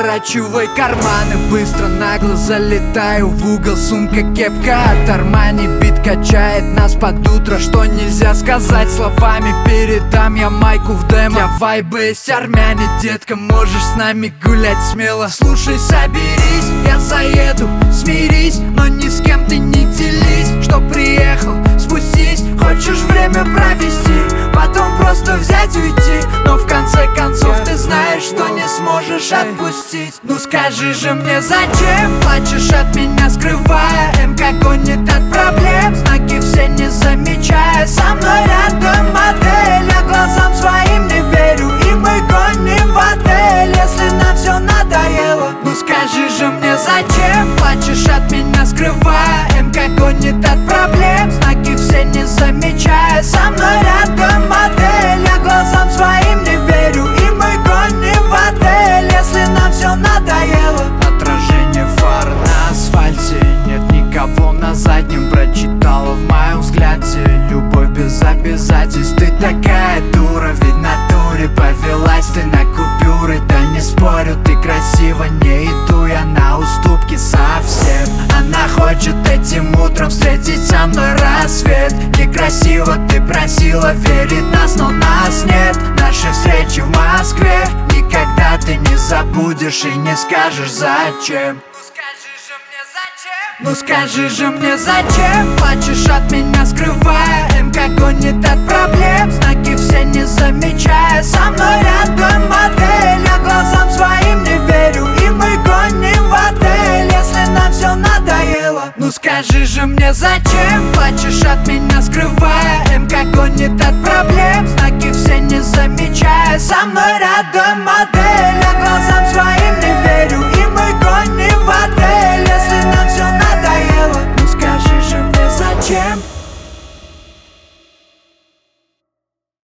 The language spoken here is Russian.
Заворачивай карманы, быстро нагло залетаю в угол. Сумка, кепка от Армани, бит качает нас под утро. Что нельзя сказать словами, передам я майку в демо. Я вайбы есть армяне, детка, можешь с нами гулять смело. Слушай, соберись, я заеду, смирись, но ни с кем ты не делись. Что приехал, спустись, хочешь время провести, потом просто взять уйти. Но в конце концов ты знаешь, что не сможешь отпустить. Ну скажи же мне, зачем плачешь от меня, скрывая? МК гонит от проблем, знаки все не замечая. Со мной рядом модель, я глазам своим не верю, и мы гоним в отель, если нам все надоело. Ну скажи же мне, зачем плачешь от меня, скрывая? МК гонит от проблем, знаки все не замечая. Со мной рядом модель, я глазам своим не верю, и мы гоним в отель, если нам все надоело. Отражение фар на асфальте, нет никого на заднем. Прочитала в моем взгляде любовь без обязательств. Ты такая дура, ведь в натуре повелась ты на купюры. Да не спорю, ты красива, не иду я на уступки совсем. Она хочет этим утром встретить со мной рассвет. Некрасиво ты просила верить нас, но нас нет. Наши встречи в Москве никогда ты не забудешь и не скажешь зачем. Ну скажи же мне, зачем плачешь от меня, скрывая? МК гонит от проблем, знаки все не замечая. Со мной рядом модель, я глазам своим не верю, и мы гоним в отель, если нам все надоело. Ну скажи же мне, зачем плачешь от меня, скрывая? МК гонит от проблем, знаки все не замечая. Со мной рядом модель.